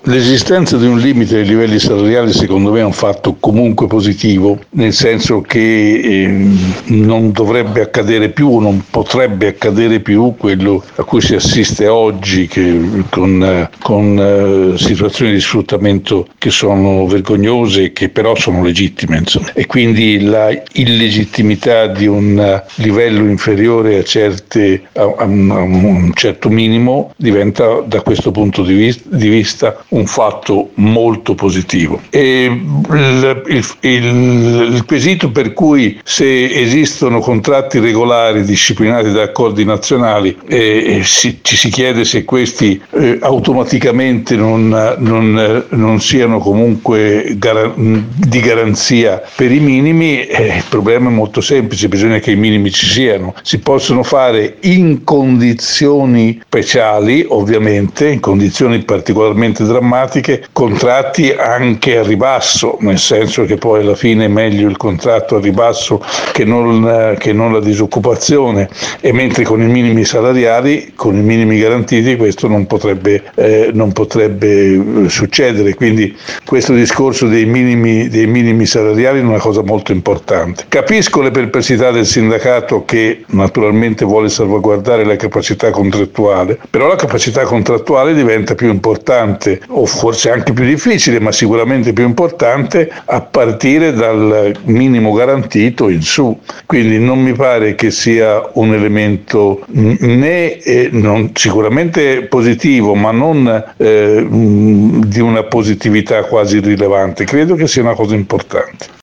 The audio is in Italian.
L'esistenza di un limite ai livelli salariali secondo me è un fatto comunque positivo, nel senso che non dovrebbe accadere più o non potrebbe accadere più quello a cui si assiste oggi, che con situazioni di sfruttamento che sono vergognose e che però sono legittime, insomma. E quindi la illegittimità di un livello inferiore a un certo minimo diventa da questo punto di vista un fatto molto positivo. E il quesito per cui se esistono contratti regolari disciplinati da accordi nazionali ci si chiede se questi automaticamente non siano comunque di garanzia per i minimi. Il problema è molto semplice, bisogna che i minimi ci siano. Si possono fare in condizioni speciali, ovviamente, in condizioni particolarmente drammatiche, contratti anche a ribasso, nel senso che poi alla fine è meglio il contratto a ribasso che non la disoccupazione, e mentre con i minimi salariali, con i minimi garantiti, questo non potrebbe succedere. Quindi questo discorso dei minimi salariali è una cosa molto importante. Capisco le perplessità del sindacato, che naturalmente vuole salvaguardare la capacità contrattuale, però la capacità contrattuale diventa più importante, o forse anche più difficile, ma sicuramente più importante a partire dal minimo garantito in su. Quindi non mi pare che sia un elemento sicuramente positivo, ma non di una positività quasi irrilevante. Credo che sia una cosa importante.